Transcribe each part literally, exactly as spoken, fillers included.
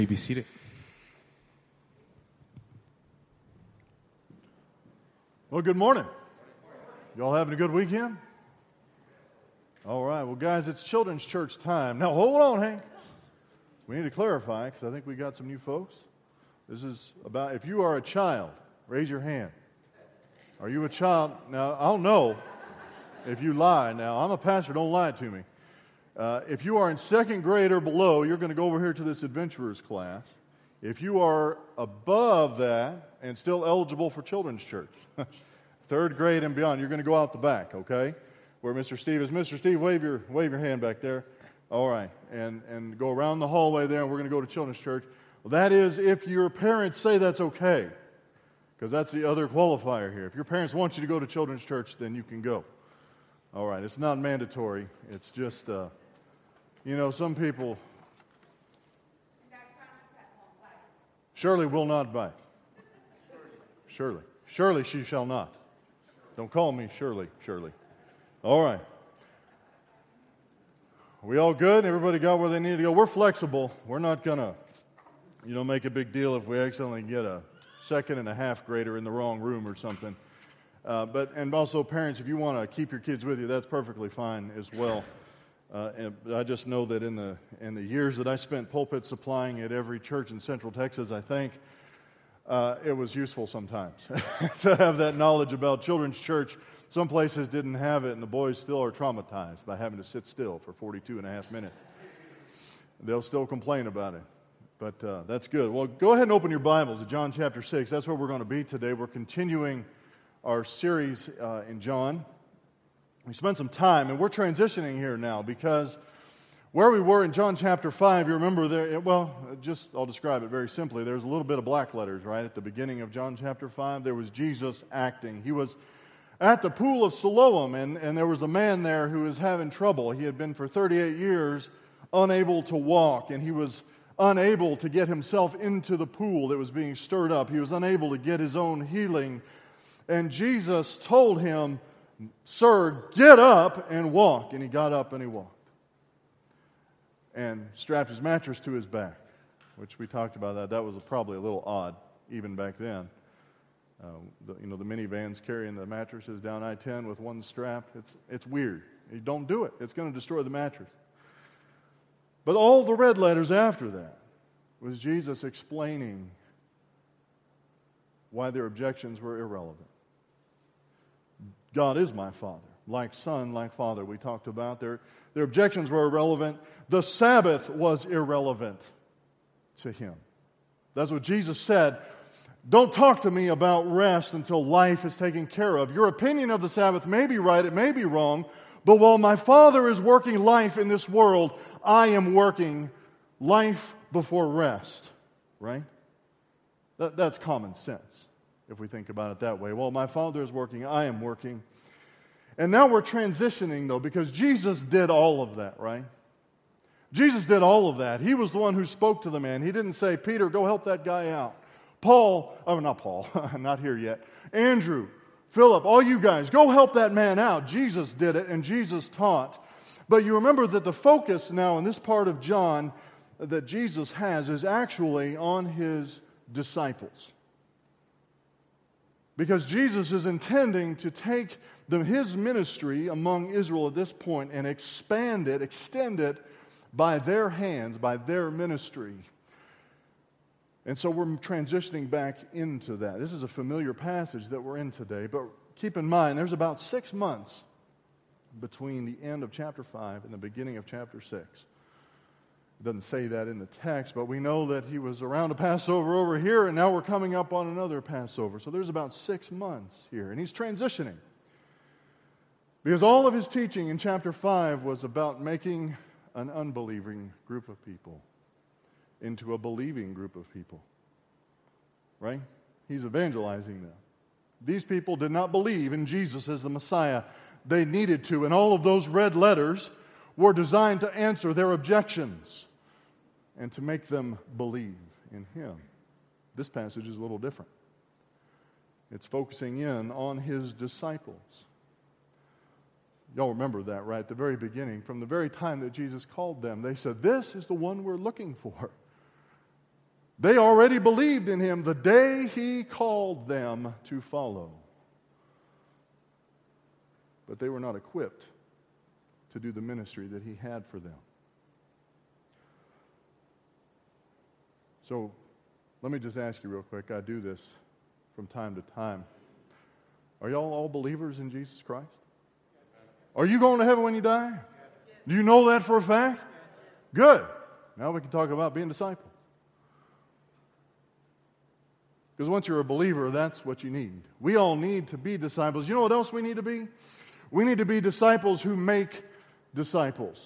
Be seated. Well, good morning. Y'all having a good weekend? All right. Well, guys, it's children's church time. Now, hold on, Hank. We need to clarify because I think we got some new folks. This is about, if you are a child, raise your hand. Are you a child? Now, I don't know if you lie. Now, I'm a pastor. Don't lie to me. Uh, if you are in second grade or below, you're going to go over here to this adventurers class. If you are above that and still eligible for children's church, third grade and beyond, you're going to go out the back, okay? Where Mister Steve is. Mister Steve, wave your wave your hand back there. All right, and and go around the hallway there, and we're going to go to children's church. Well, that is if your parents say that's okay, because that's the other qualifier here. If your parents want you to go to children's church, then you can go. All right, it's not mandatory. It's just, uh, you know, some people. Shirley will not bite. Shirley. Shirley, she shall not. Don't call me Shirley, Shirley. All right. Are we all good? Everybody got where they need to go? We're flexible. We're not going to, you know, make a big deal if we accidentally get a second and a half grader in the wrong room or something. Uh, but and also, parents, if you want to keep your kids with you, that's perfectly fine as well. Uh, and I just know that in the in the years that I spent pulpit supplying at every church in Central Texas, I think uh, it was useful sometimes to have that knowledge about children's church. Some places didn't have it, and the boys still are traumatized by having to sit still for forty-two and a half minutes. They'll still complain about it, but uh, that's good. Well, go ahead and open your Bibles to John chapter six. That's where we're going to be today. We're continuing our series uh, in John. We spent some time, and we're transitioning here now because where we were in John chapter five, you remember there, well, just I'll describe it very simply. There's a little bit of black letters, right? At the beginning of John chapter five, there was Jesus acting. He was at the pool of Siloam, and, and there was a man there who was having trouble. He had been for thirty-eight years unable to walk, and he was unable to get himself into the pool that was being stirred up. He was unable to get his own healing. And Jesus told him, "Sir, get up and walk." And he got up and he walked. And strapped his mattress to his back, which we talked about that. That was probably a little odd, even back then. Uh, the, you know, the minivans carrying the mattresses down I ten with one strap. It's, it's weird. You don't do it. It's going to destroy the mattress. But all the red letters after that was Jesus explaining why their objections were irrelevant. God is my Father. Like Son, like Father, we talked about. Their, their objections were irrelevant. The Sabbath was irrelevant to him. That's what Jesus said. Don't talk to me about rest until life is taken care of. Your opinion of the Sabbath may be right, it may be wrong, but while my Father is working life in this world, I am working life before rest. Right? That, that's common sense. If we think about it that way. Well, my Father is working, I am working. And now we're transitioning, though, because Jesus did all of that, right? Jesus did all of that. He was the one who spoke to the man. He didn't say, "Peter, go help that guy out." Paul, oh, not Paul, not here yet. Andrew, Philip, all you guys, go help that man out. Jesus did it, and Jesus taught. But you remember that the focus now in this part of John that Jesus has is actually on his disciples. Because Jesus is intending to take the, his ministry among Israel at this point and expand it, extend it by their hands, by their ministry. And so we're transitioning back into that. This is a familiar passage that we're in today, but keep in mind there's about six months between the end of chapter five and the beginning of chapter six. It doesn't say that in the text, but we know that he was around a Passover over here, and now we're coming up on another Passover. So there's about six months here, and he's transitioning. Because all of his teaching in chapter five was about making an unbelieving group of people into a believing group of people. Right? He's evangelizing them. These people did not believe in Jesus as the Messiah. They needed to, and all of those red letters were designed to answer their objections and to make them believe in him. This passage is a little different. It's focusing in on his disciples. Y'all remember that, right? At the very beginning, from the very time that Jesus called them, they said, "This is the one we're looking for." They already believed in him the day he called them to follow. But they were not equipped to do the ministry that he had for them. So, let me just ask you real quick. I do this from time to time. Are y'all all believers in Jesus Christ? Are you going to heaven when you die? Do you know that for a fact? Good. Now we can talk about being disciples. Because once you're a believer, that's what you need. We all need to be disciples. You know what else we need to be? We need to be disciples who make disciples.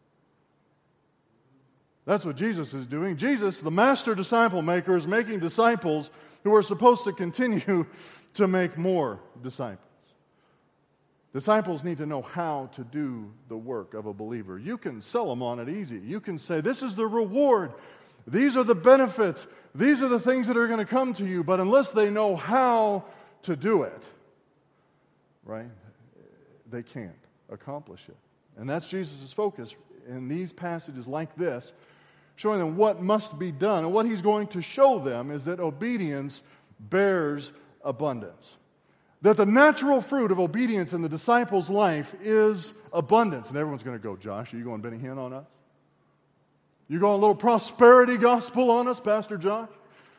That's what Jesus is doing. Jesus, the master disciple maker, is making disciples who are supposed to continue to make more disciples. Disciples need to know how to do the work of a believer. You can sell them on it easy. You can say, this is the reward. These are the benefits. These are the things that are going to come to you. But unless they know how to do it, right, they can't accomplish it. And that's Jesus' focus in these passages like this, showing them what must be done. And what he's going to show them is that obedience bears abundance. That the natural fruit of obedience in the disciples' life is abundance. And everyone's going to go, Josh, are you going Benny Hinn on us? You going a little prosperity gospel on us, Pastor Josh?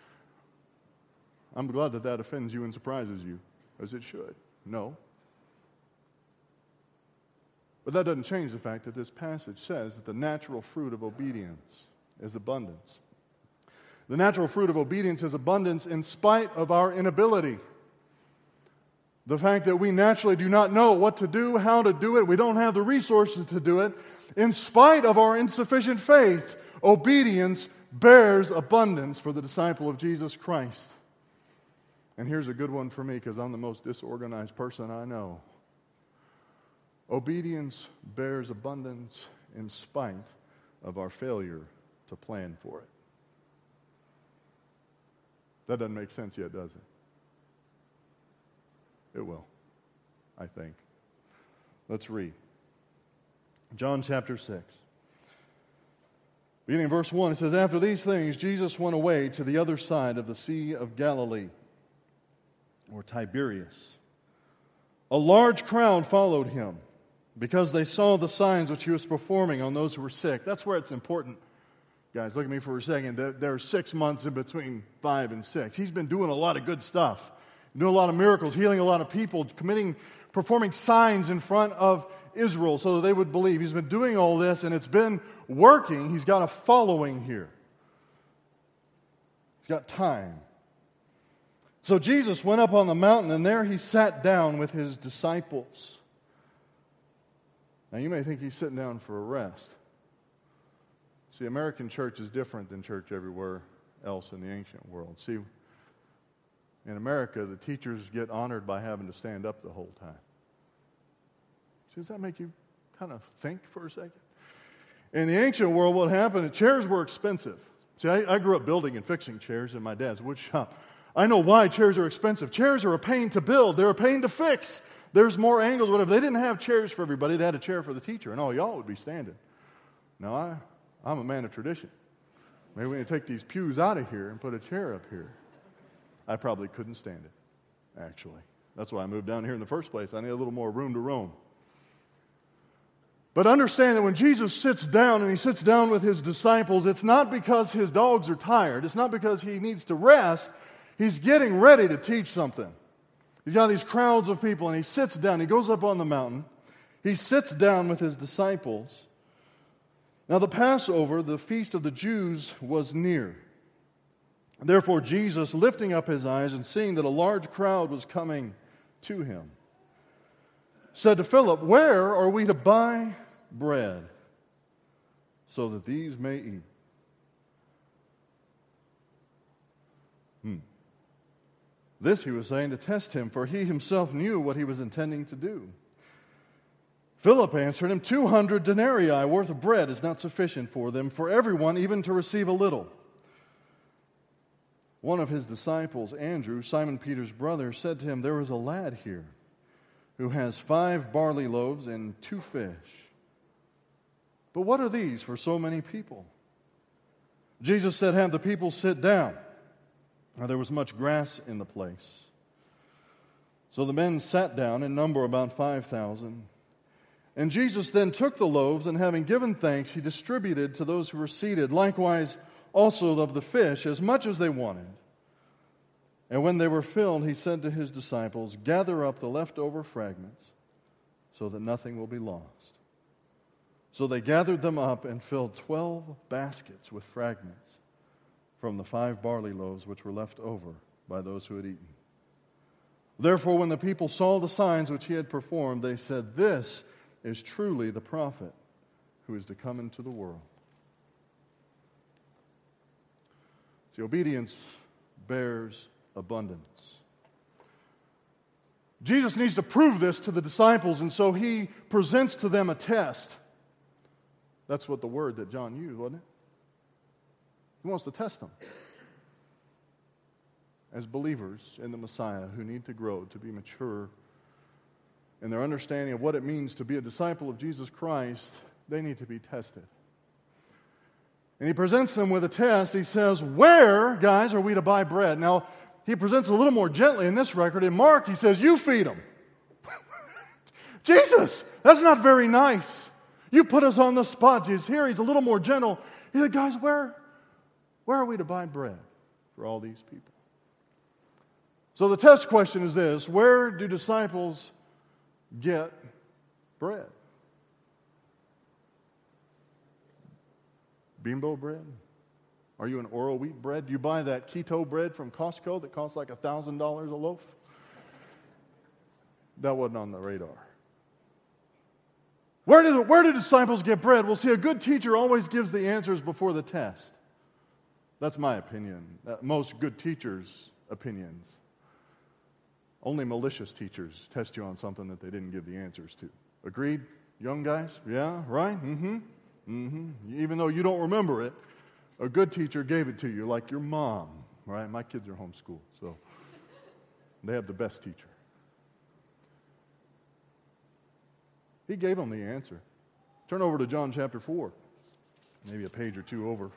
I'm glad that that offends you and surprises you, as it should. No. But that doesn't change the fact that this passage says that the natural fruit of obedience is abundance. The natural fruit of obedience is abundance in spite of our inability. The fact that we naturally do not know what to do, how to do it, we don't have the resources to do it. In spite of our insufficient faith, obedience bears abundance for the disciple of Jesus Christ. And here's a good one for me because I'm the most disorganized person I know. Obedience bears abundance in spite of our failure to plan for it. That doesn't make sense yet, does it? It will, I think. Let's read. John chapter six. Beginning in verse one, it says, after these things, Jesus went away to the other side of the Sea of Galilee, or Tiberias. A large crowd followed him, because they saw the signs which he was performing on those who were sick. That's where it's important. Guys, look at me for a second. There are six months in between five and six. He's been doing a lot of good stuff. Doing a lot of miracles, healing a lot of people, committing, performing signs in front of Israel so that they would believe. He's been doing all this, and it's been working. He's got a following here. He's got time. So Jesus went up on the mountain, and there he sat down with his disciples. Now, you may think he's sitting down for a rest. See, American church is different than church everywhere else in the ancient world. See, in America, the teachers get honored by having to stand up the whole time. See, does that make you kind of think for a second? In the ancient world, what happened, chairs were expensive. See, I, I grew up building and fixing chairs in my dad's wood shop. I know why chairs are expensive. Chairs are a pain to build. They're a pain to fix. There's more angles, whatever. They didn't have chairs for everybody. They had a chair for the teacher, and all y'all would be standing. Now, I, I'm a man of tradition. Maybe we need to take these pews out of here and put a chair up here. I probably couldn't stand it, actually. That's why I moved down here in the first place. I need a little more room to roam. But understand that when Jesus sits down and he sits down with his disciples, it's not because his dogs are tired. It's not because he needs to rest. He's getting ready to teach something. He's got these crowds of people, and he sits down. He goes up on the mountain. He sits down with his disciples. Now the Passover, the feast of the Jews, was near. Therefore Jesus, lifting up his eyes and seeing that a large crowd was coming to him, said to Philip, where are we to buy bread so that these may eat? Hmm. This he was saying to test him, for he himself knew what he was intending to do. Philip answered him, two hundred denarii worth of bread is not sufficient for them, for everyone even to receive a little. One of his disciples, Andrew, Simon Peter's brother, said to him, there is a lad here who has five barley loaves and two fish. But what are these for so many people? Jesus said, "Have the people sit down." Now there was much grass in the place. So the men sat down, in number about five thousand. And Jesus then took the loaves, and having given thanks, he distributed to those who were seated, likewise also of the fish, as much as they wanted. And when they were filled, he said to his disciples, "Gather up the leftover fragments, so that nothing will be lost." So they gathered them up and filled twelve baskets with fragments from the five barley loaves which were left over by those who had eaten. Therefore, when the people saw the signs which he had performed, they said, "This is truly the prophet who is to come into the world." See, obedience bears abundance. Jesus needs to prove this to the disciples, and so he presents to them a test. That's what the word that John used, wasn't it? He wants to test them as believers in the Messiah who need to grow to be mature in their understanding of what it means to be a disciple of Jesus Christ. They need to be tested. And he presents them with a test. He says, "Where, guys, are we to buy bread?" Now, he presents a little more gently in this record. In Mark, he says, "You feed them." Jesus, that's not very nice. You put us on the spot. Jesus, here he's a little more gentle. He said, "Guys, where, where are we to buy bread for all these people?" So the test question is this: where do disciples get bread? Bimbo bread? Are you an Oro wheat bread? Do you buy that keto bread from Costco that costs like one thousand dollars a loaf? That wasn't on the radar. Where do, where do disciples get bread? Well, see, a good teacher always gives the answers before the test. That's my opinion. Uh, most good teachers' opinions. Only malicious teachers test you on something that they didn't give the answers to. Agreed, young guys? Yeah, right? Mm-hmm. Mm-hmm. Even though you don't remember it, a good teacher gave it to you, like your mom, right? My kids are homeschooled, so they have the best teacher. He gave them the answer. Turn over to John chapter four, maybe a page or two over.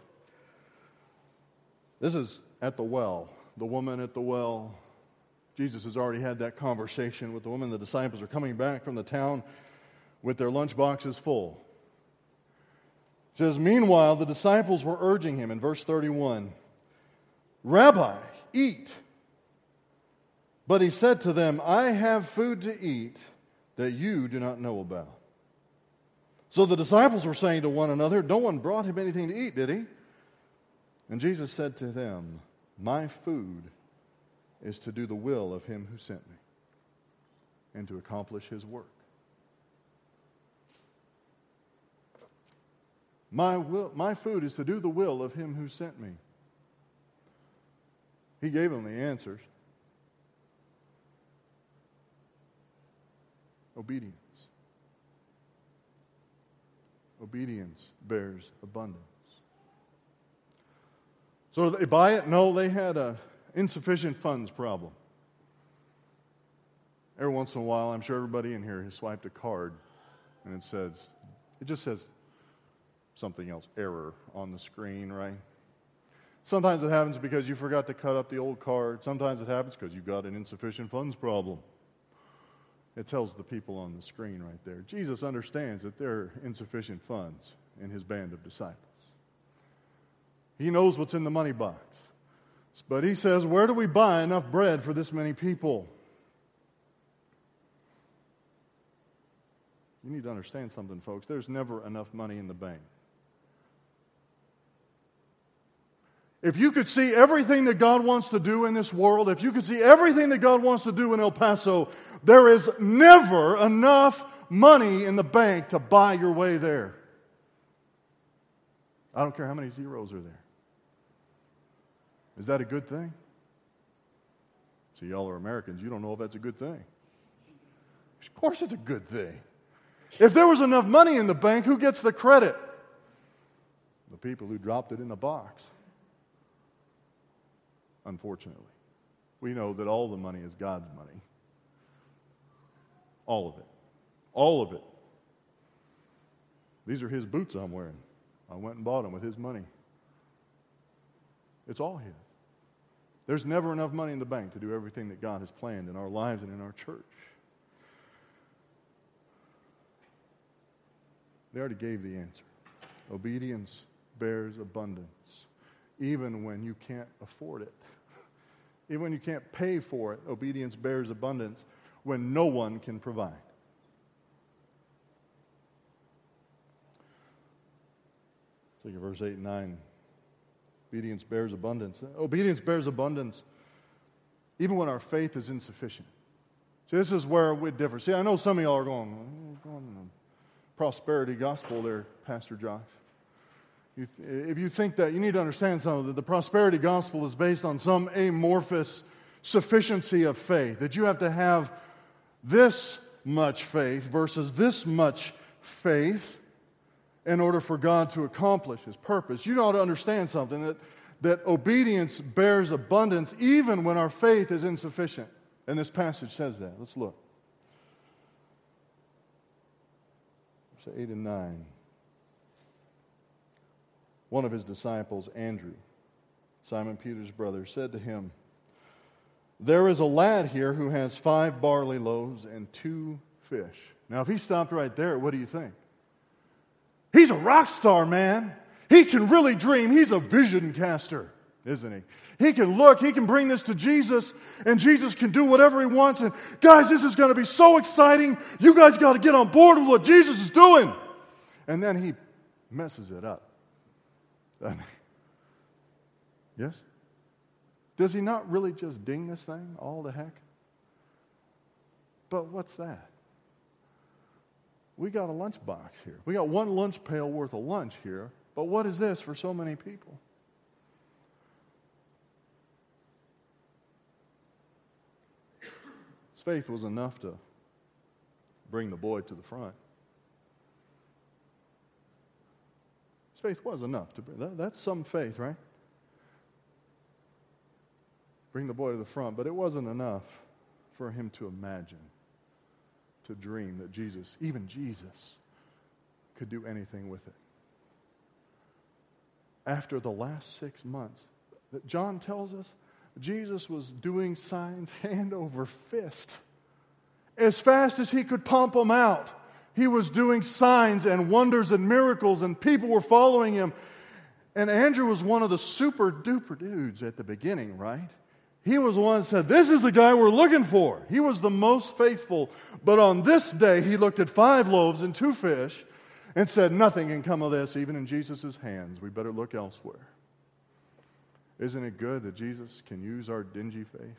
This is at the well, the woman at the well. Jesus has already had that conversation with the woman. The disciples are coming back from the town with their lunch boxes full. It says, "Meanwhile, the disciples were urging him," in verse thirty-one, "Rabbi, eat." But he said to them, "I have food to eat that you do not know about." So the disciples were saying to one another, "No one brought him anything to eat, did he?" And Jesus said to them, "My food is to do the will of him who sent me and to accomplish his work." My will, my food is to do the will of him who sent me. He gave them the answers. Obedience. Obedience bears abundance. So did they buy it? No, they had a insufficient funds problem. Every once in a while, I'm sure everybody in here has swiped a card, and it says, it just says something else, error, on the screen, right? Sometimes it happens because you forgot to cut up the old card. Sometimes it happens because you got an insufficient funds problem. It tells the people on the screen right there. Jesus understands that there are insufficient funds in his band of disciples. He knows what's in the money box. But he says, where do we buy enough bread for this many people? You need to understand something, folks. There's never enough money in the bank. If you could see everything that God wants to do in this world, if you could see everything that God wants to do in El Paso, there is never enough money in the bank to buy your way there. I don't care how many zeros are there. Is that a good thing? See, y'all are Americans. You don't know if that's a good thing. Of course it's a good thing. If there was enough money in the bank, who gets the credit? The people who dropped it in the box. Unfortunately. We know that all the money is God's money. All of it. All of it. These are his boots I'm wearing. I went and bought them with his money. It's all His. There's never enough money in the bank to do everything that God has planned in our lives and in our church. They already gave the answer. Obedience bears abundance, even when you can't afford it. Even when you can't pay for it, obedience bears abundance when no one can provide. Look at verse eight and nine. Obedience bears abundance. Obedience bears abundance even when our faith is insufficient. See, this is where we differ. See, I know some of y'all are going, oh, going in the prosperity gospel there, Pastor Josh. You th- if you think that, you need to understand something, that the prosperity gospel is based on some amorphous sufficiency of faith, that you have to have this much faith versus this much faith in order for God to accomplish His purpose. You ought to understand something, that, that obedience bears abundance even when our faith is insufficient. And this passage says that. Let's look. Verse eight and nine. One of His disciples, Andrew, Simon Peter's brother, said to Him, "There is a lad here who has five barley loaves and two fish." Now, if he stopped right there, what do you think? He's a rock star, man. He can really dream. He's a vision caster, isn't he? He can look, he can bring this to Jesus, and Jesus can do whatever He wants. And guys, this is going to be so exciting. You guys got to get on board with what Jesus is doing. And then he messes it up. I mean, yes? Does he not really just ding this thing all the heck? But what's that? We got a lunch box here. We got one lunch pail worth of lunch here. But what is this for so many people? His faith was enough to bring the boy to the front. His faith was enough to bring. That, that's some faith, right? Bring the boy to the front. But it wasn't enough for him to imagine, to dream that Jesus, even Jesus, could do anything with it. After the last six months, that John tells us, Jesus was doing signs hand over fist. As fast as he could pump them out, he was doing signs and wonders and miracles, and people were following him. And Andrew was one of the super duper dudes at the beginning, right? He was the one that said, "This is the guy we're looking for." He was the most faithful. But on this day, he looked at five loaves and two fish and said, "Nothing can come of this, even in Jesus' hands. We better look elsewhere." Isn't it good that Jesus can use our dingy faith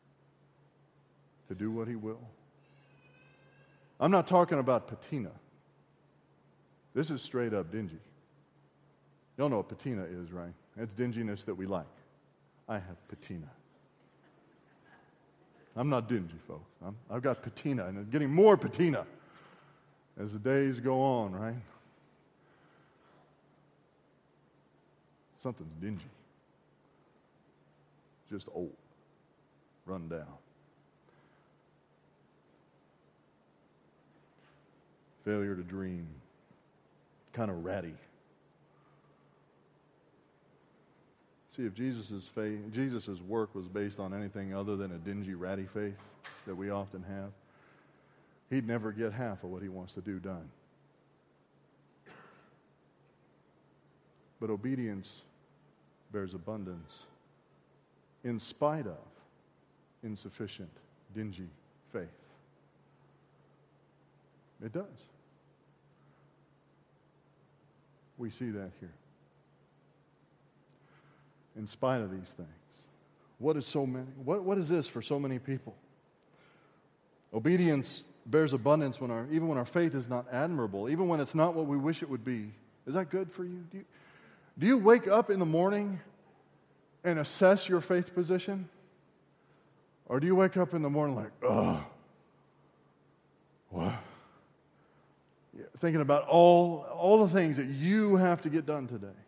to do what He will? I'm not talking about patina. This is straight up dingy. Y'all know what patina is, right? It's dinginess that we like. I have patina. I'm not dingy, folks. I'm, I've got patina, and it's getting more patina as the days go on, right? Something's dingy. Just old. Run down. Failure to dream. Kind of ratty. See, if Jesus' faith, Jesus' work was based on anything other than a dingy, ratty faith that we often have, He'd never get half of what He wants to do done. But obedience bears abundance in spite of insufficient, dingy faith. It does. We see that here. In spite of these things. What is so many? What, what is this for so many people? Obedience bears abundance when our, even when our faith is not admirable, even when it's not what we wish it would be. Is that good for you? Do you, do you wake up in the morning and assess your faith position? Or do you wake up in the morning like, oh, what? Yeah, thinking about all, all the things that you have to get done today.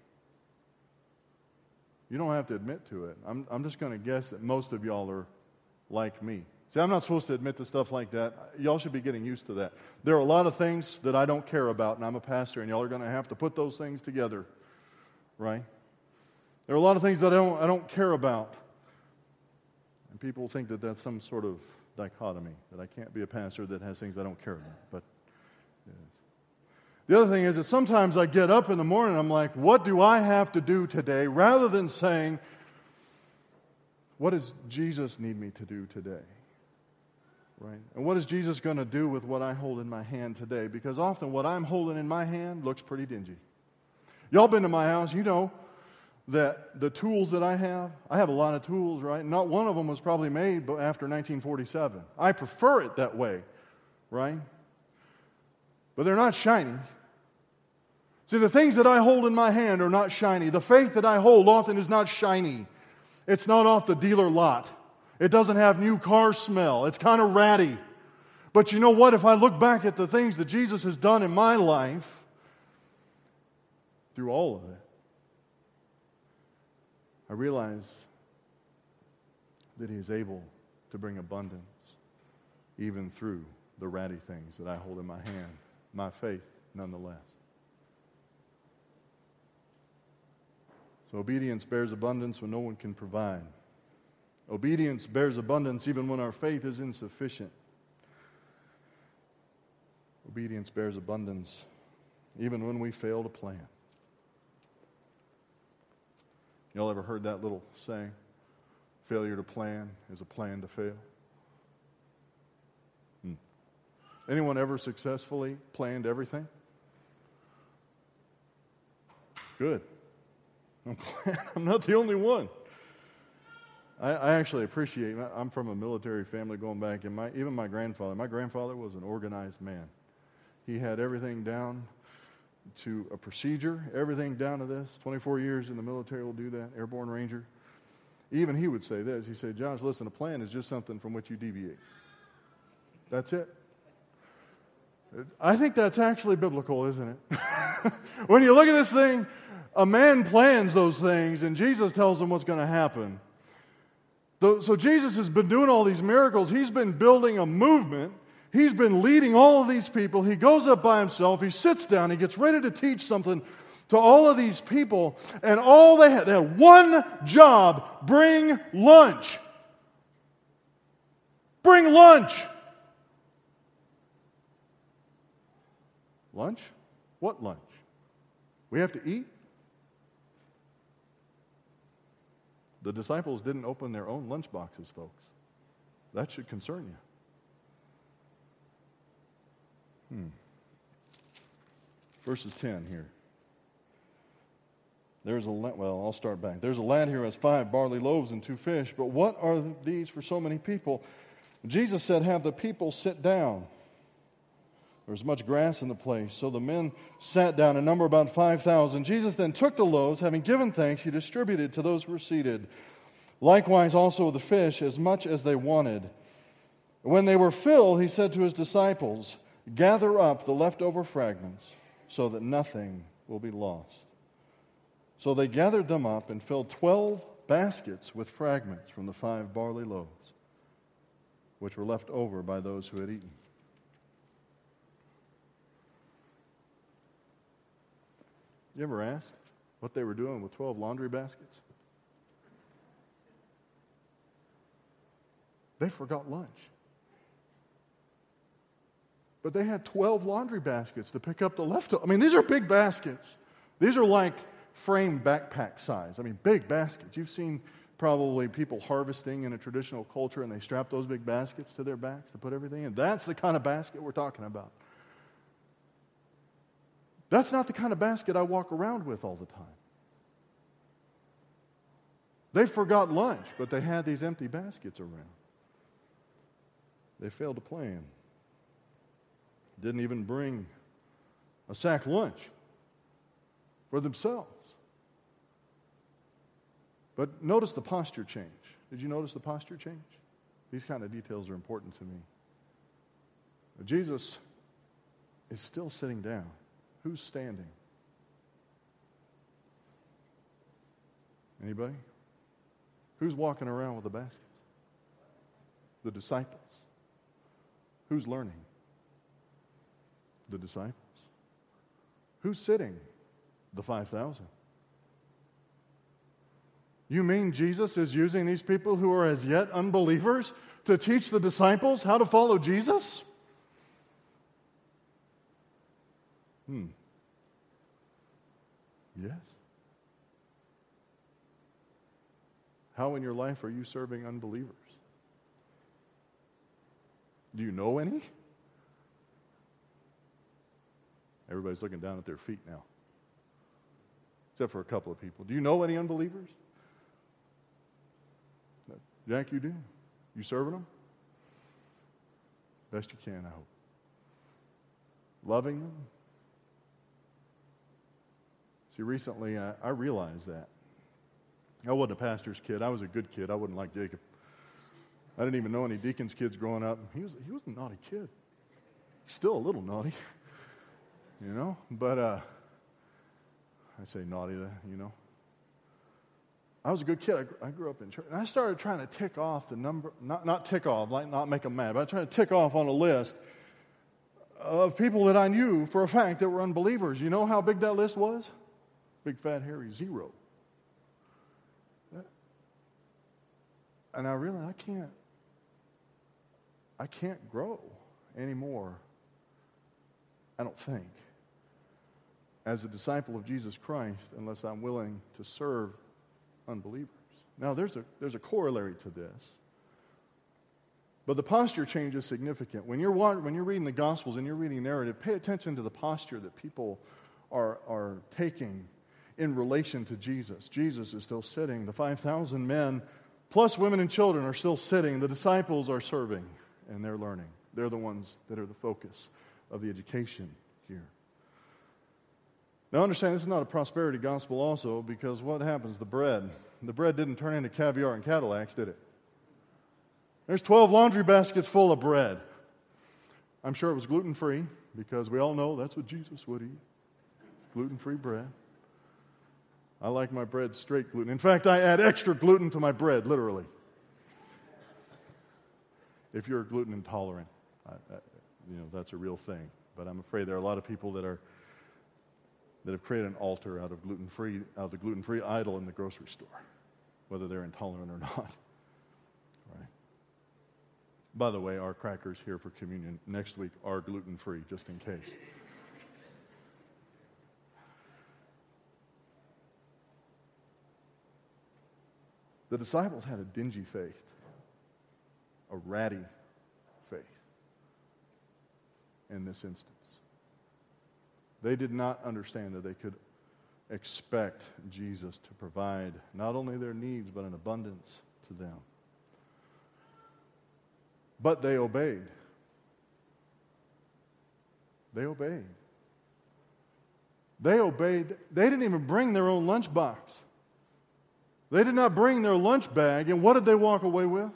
You don't have to admit to it. I'm, I'm just going to guess that most of y'all are like me. See, I'm not supposed to admit to stuff like that. Y'all should be getting used to that. There are a lot of things that I don't care about, and I'm a pastor, and y'all are going to have to put those things together, right? There are a lot of things that I don't, I don't care about. And people think that that's some sort of dichotomy, that I can't be a pastor that has things I don't care about. But it is. The other thing is that sometimes I get up in the morning and I'm like, what do I have to do today? Rather than saying, what does Jesus need me to do today? Right? And what is Jesus going to do with what I hold in my hand today? Because often what I'm holding in my hand looks pretty dingy. Y'all been to my house, you know that the tools that I have, I have a lot of tools, right? Not one of them was probably made after nineteen forty-seven. I prefer it that way, right? But they're not shiny. See, the things that I hold in my hand are not shiny. The faith that I hold often is not shiny. It's not off the dealer lot. It doesn't have new car smell. It's kind of ratty. But you know what? If I look back at the things that Jesus has done in my life, through all of it, I realize that He is able to bring abundance even through the ratty things that I hold in my hand. My faith, nonetheless. So obedience bears abundance when no one can provide. Obedience bears abundance even when our faith is insufficient. Obedience bears abundance even when we fail to plan. Y'all ever heard that little saying? Failure to plan is a plan to fail. Hmm. Anyone ever successfully planned everything? Good. I'm glad I'm not the only one. I, I actually appreciate, I'm from a military family going back, and my, even my grandfather, my grandfather was an organized man. He had everything down to a procedure, everything down to this. twenty-four years in the military will do that, airborne ranger. Even he would say this. He said, Josh, listen, a plan is just something from which you deviate. That's it. I think that's actually biblical, isn't it? When you look at this thing, a man plans those things, and Jesus tells him what's going to happen. So Jesus has been doing all these miracles. He's been building a movement. He's been leading all of these people. He goes up by himself. He sits down. He gets ready to teach something to all of these people. And all they had, they had one job: bring lunch. Bring lunch. Lunch? What lunch? We have to eat? The disciples didn't open their own lunch boxes, folks. That should concern you. Hmm. Verses ten here. There's a lad, well, I'll start back. There's a lad here who has five barley loaves and two fish, but what are these for so many people? Jesus said, have the people sit down. There was much grass in the place, so the men sat down, a number about five thousand. Jesus then took the loaves, having given thanks, he distributed to those who were seated. Likewise also the fish, as much as they wanted. When they were filled, he said to his disciples, gather up the leftover fragments, so that nothing will be lost. So they gathered them up and filled twelve baskets with fragments from the five barley loaves, which were left over by those who had eaten. You ever ask what they were doing with twelve laundry baskets? They forgot lunch. But they had twelve laundry baskets to pick up the leftover. I mean, these are big baskets. These are like frame backpack size. I mean, big baskets. You've seen probably people harvesting in a traditional culture, and they strap those big baskets to their backs to put everything in. That's the kind of basket we're talking about. That's not the kind of basket I walk around with all the time. They forgot lunch, but they had these empty baskets around. They failed to plan. Didn't even bring a sack lunch for themselves. But notice the posture change. Did you notice the posture change? These kind of details are important to me. Jesus is still sitting down. Who's standing? Anybody? Who's walking around with the baskets? The disciples. Who's learning? The disciples. Who's sitting? The five thousand. You mean Jesus is using these people who are as yet unbelievers to teach the disciples how to follow Jesus? Hmm. Yes. How in your life are you serving unbelievers? Do you know any? Everybody's looking down at their feet now. Except for a couple of people. Do you know any unbelievers? Jack, you do? You serving them? Best you can, I hope. Loving them? See, recently I, I realized that. I wasn't a pastor's kid. I was a good kid. I wasn't like Jacob. I didn't even know any deacon's kids growing up. He was he was a naughty kid. He's still a little naughty, you know. But uh, I say naughty, you know. I was a good kid. I, I grew up in church, and I started trying to tick off the number, not not tick off, like not make them mad, but I tried to tick off on a list of people that I knew for a fact that were unbelievers. You know how big that list was? Big fat hairy zero. And I realized I can't, I can't grow anymore, I don't think, as a disciple of Jesus Christ unless I'm willing to serve unbelievers. Now, there's a, there's a corollary to this, but the posture change is significant. When you're, when you're reading the Gospels and you're reading narrative, pay attention to the posture that people are, are taking in relation to Jesus. Jesus is still sitting. The five thousand men plus women and children are still sitting. The disciples are serving, and they're learning. They're the ones that are the focus of the education here. Now understand, this is not a prosperity gospel also, because what happens? The bread. The bread didn't turn into caviar and Cadillacs, did it? There's twelve laundry baskets full of bread. I'm sure it was gluten-free, because we all know that's what Jesus would eat. Gluten-free bread. I like my bread straight gluten. In fact, I add extra gluten to my bread, literally. If you're gluten intolerant, I, I, you know, that's a real thing. But I'm afraid there are a lot of people that are that have created an altar out of gluten-free, out of the gluten-free idol in the grocery store, whether they're intolerant or not. Right? By the way, our crackers here for communion next week are gluten-free, just in case. The disciples had a dingy faith, a ratty faith in this instance. They did not understand that they could expect Jesus to provide not only their needs, but an abundance to them. But they obeyed. They obeyed. They obeyed. They didn't even bring their own lunchbox. They did not bring their lunch bag, and what did they walk away with?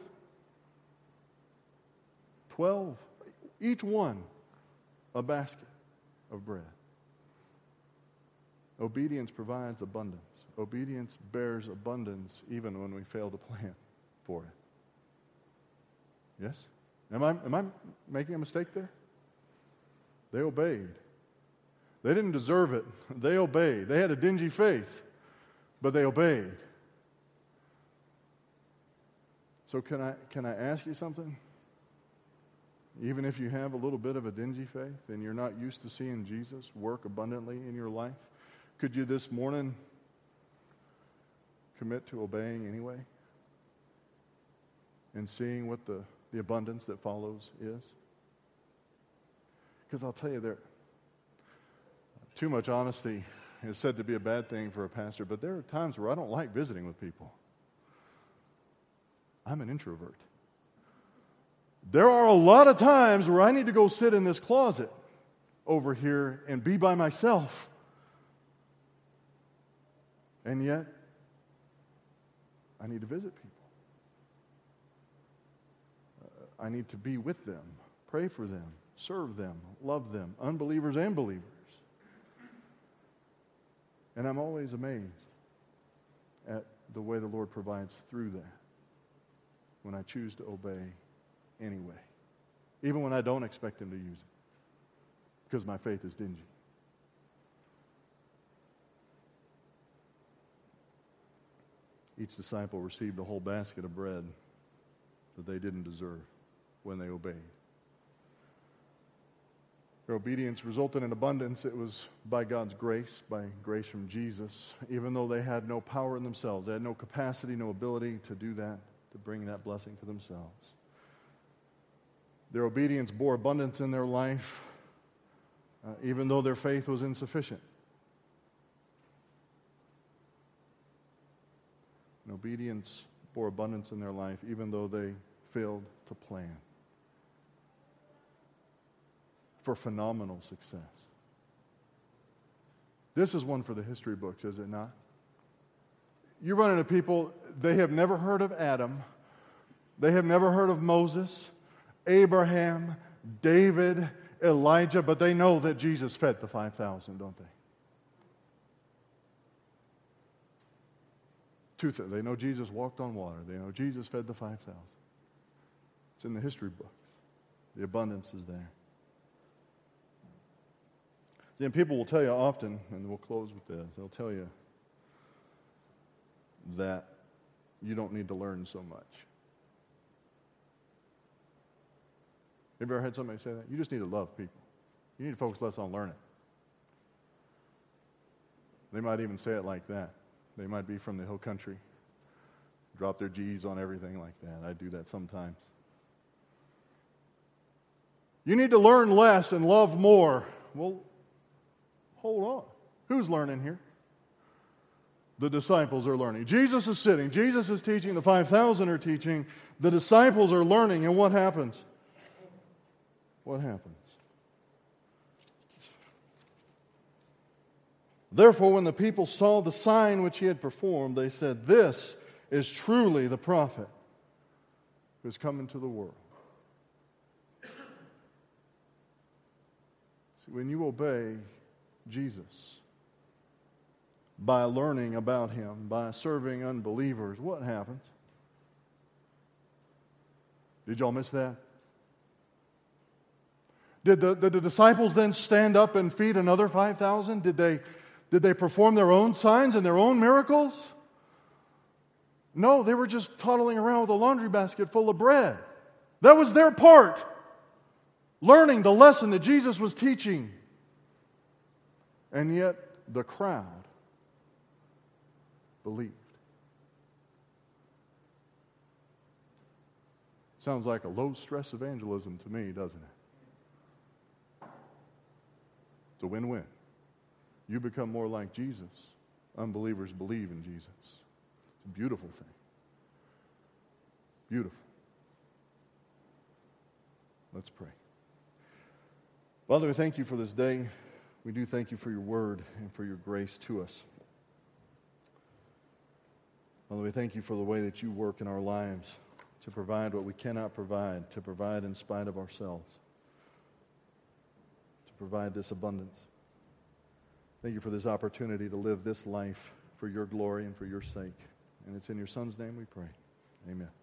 Twelve. Each one a basket of bread. Obedience provides abundance. Obedience bears abundance even when we fail to plan for it. Yes? Am I, am I making a mistake there? They obeyed. They didn't deserve it. They obeyed. They had a dingy faith, but they obeyed. So can I can I ask you something? Even if you have a little bit of a dingy faith and you're not used to seeing Jesus work abundantly in your life, could you this morning commit to obeying anyway? And seeing what the, the abundance that follows is? Because I'll tell you, there too much honesty is said to be a bad thing for a pastor, but there are times where I don't like visiting with people. I'm an introvert. There are a lot of times where I need to go sit in this closet over here and be by myself. And yet, I need to visit people. Uh, I need to be with them, pray for them, serve them, love them, unbelievers and believers. And I'm always amazed at the way the Lord provides through that when I choose to obey anyway, even when I don't expect Him to use it, because my faith is dingy. each disciple received a whole basket of bread that they didn't deserve when they obeyed. Their obedience resulted in abundance. It was by God's grace, by grace from Jesus, even though they had no power in themselves. They had no capacity, no ability to do that, to bring that blessing to themselves. Their obedience bore abundance in their life, uh, even though their faith was insufficient. And obedience bore abundance in their life, even though they failed to plan for phenomenal success. This is one for the history books, is it not? You run into people, they have never heard of Adam, they have never heard of Moses, Abraham, David, Elijah, but they know that Jesus fed the five thousand, don't they? Two things. They know Jesus walked on water. They know Jesus fed the five thousand. It's in the history books. The abundance is there. Then people will tell you often, and we'll close with this, they'll tell you that you don't need to learn so much. Have you ever had somebody say that? You just need to love people. You need to focus less on learning. They might even say it like that. They might be from the hill country, drop their G's on everything like that. I do that sometimes. You need to learn less and love more. Well, hold on. Who's learning here? The disciples are learning. Jesus is sitting. Jesus is teaching. The five thousand are teaching. The disciples are learning. And what happens? What happens? Therefore, when the people saw the sign which he had performed, they said, "This is truly the prophet who has come into the world." See, when you obey Jesus, by learning about him, by serving unbelievers, what happens? Did y'all miss that? Did the, did the disciples then stand up and feed another five thousand? Did they, did they perform their own signs and their own miracles? No, they were just toddling around with a laundry basket full of bread. That was their part. Learning the lesson that Jesus was teaching. And yet, the crowd believed. Sounds like a low-stress evangelism to me, doesn't it? It's a win-win. You become more like Jesus. Unbelievers believe in Jesus. It's a beautiful thing. Beautiful. Let's pray. Father, we thank you for this day. We do thank you for your word and for your grace to us. Father, we thank you for the way that you work in our lives to provide what we cannot provide, to provide in spite of ourselves, to provide this abundance. Thank you for this opportunity to live this life for your glory and for your sake. And it's in your Son's name we pray. Amen.